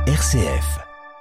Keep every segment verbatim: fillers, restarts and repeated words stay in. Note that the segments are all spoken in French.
R C F.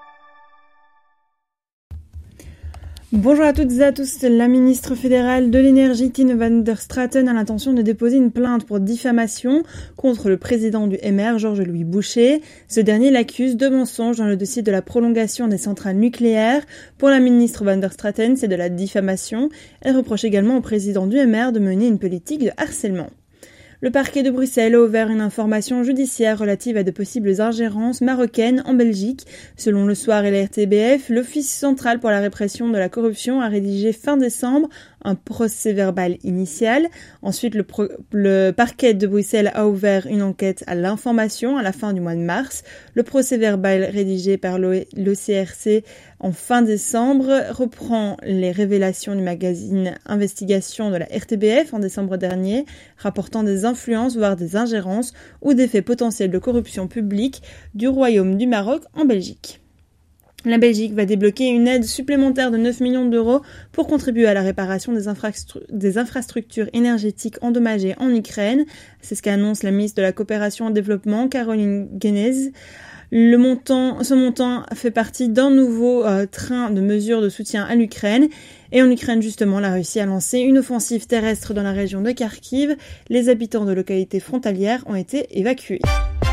Bonjour à toutes et à tous. La ministre fédérale de l'énergie Tine van der Straten a l'intention de déposer une plainte pour diffamation contre le président du M R, Georges-Louis Boucher. Ce dernier l'accuse de mensonges dans le dossier de la prolongation des centrales nucléaires. Pour la ministre van der Straten, c'est de la diffamation. Elle reproche également au président du M R de mener une politique de harcèlement. Le parquet de Bruxelles a ouvert une information judiciaire relative à de possibles ingérences marocaines en Belgique. Selon Le Soir et la R T B F, l'Office central pour la répression de la corruption a rédigé fin décembre un procès-verbal initial. Ensuite, le, pro- le parquet de Bruxelles a ouvert une enquête à l'information à la fin du mois de mars. Le procès-verbal rédigé par l'O C R C en fin décembre reprend les révélations du magazine Investigation de la R T B F en décembre dernier, rapportant des influences, voire des ingérences ou des faits potentiels de corruption publique du Royaume du Maroc en Belgique. La Belgique va débloquer une aide supplémentaire de neuf millions d'euros pour contribuer à la réparation des, infrastru- des infrastructures énergétiques endommagées en Ukraine. C'est ce qu'annonce la ministre de la Coopération et Développement, Caroline Guénez. Le montant, ce montant fait partie d'un nouveau euh, train de mesures de soutien à l'Ukraine. Et en Ukraine, justement, la Russie a lancé une offensive terrestre dans la région de Kharkiv. Les habitants de localités frontalières ont été évacués.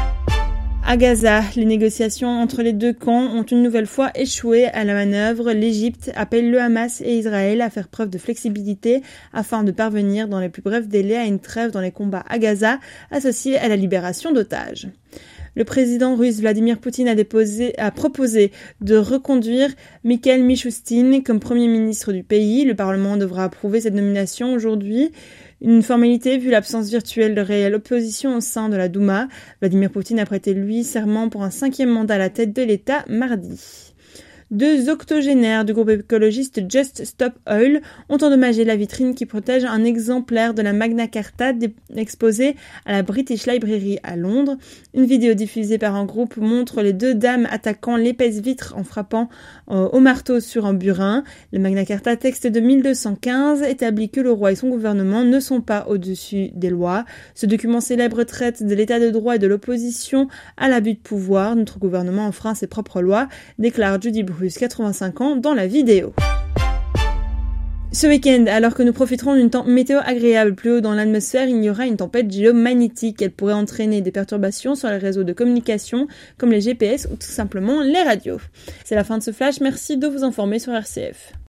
À Gaza, les négociations entre les deux camps ont une nouvelle fois échoué à la manœuvre. L'Égypte appelle le Hamas et Israël à faire preuve de flexibilité afin de parvenir dans les plus brefs délais à une trêve dans les combats à Gaza, associée à la libération d'otages. Le président russe Vladimir Poutine a, déposé, a proposé de reconduire Mikhail Mishustin comme premier ministre du pays. Le Parlement devra approuver cette nomination aujourd'hui. Une formalité vu l'absence virtuelle de réelle opposition au sein de la Douma. Vladimir Poutine a prêté lui serment pour un cinquième mandat à la tête de l'État mardi. Deux octogénaires du groupe écologiste Just Stop Oil ont endommagé la vitrine qui protège un exemplaire de la Magna Carta exposée à la British Library à Londres. Une vidéo diffusée par un groupe montre les deux dames attaquant l'épaisse vitre en frappant euh, au marteau sur un burin. Le Magna Carta, texte de mille deux cent quinze, établit que le roi et son gouvernement ne sont pas au-dessus des lois. Ce document célèbre traite de l'état de droit et de l'opposition à l'abus de pouvoir. Notre gouvernement enfreint ses propres lois, déclare Judy Bruce, quatre-vingt-cinq ans, dans la vidéo. Ce week-end, alors que nous profiterons d'une temps- météo agréable plus haut dans l'atmosphère, il y aura une tempête géomagnétique. Elle pourrait entraîner des perturbations sur les réseaux de communication, comme les G P S ou tout simplement les radios. C'est la fin de ce flash, merci de vous informer sur R C F.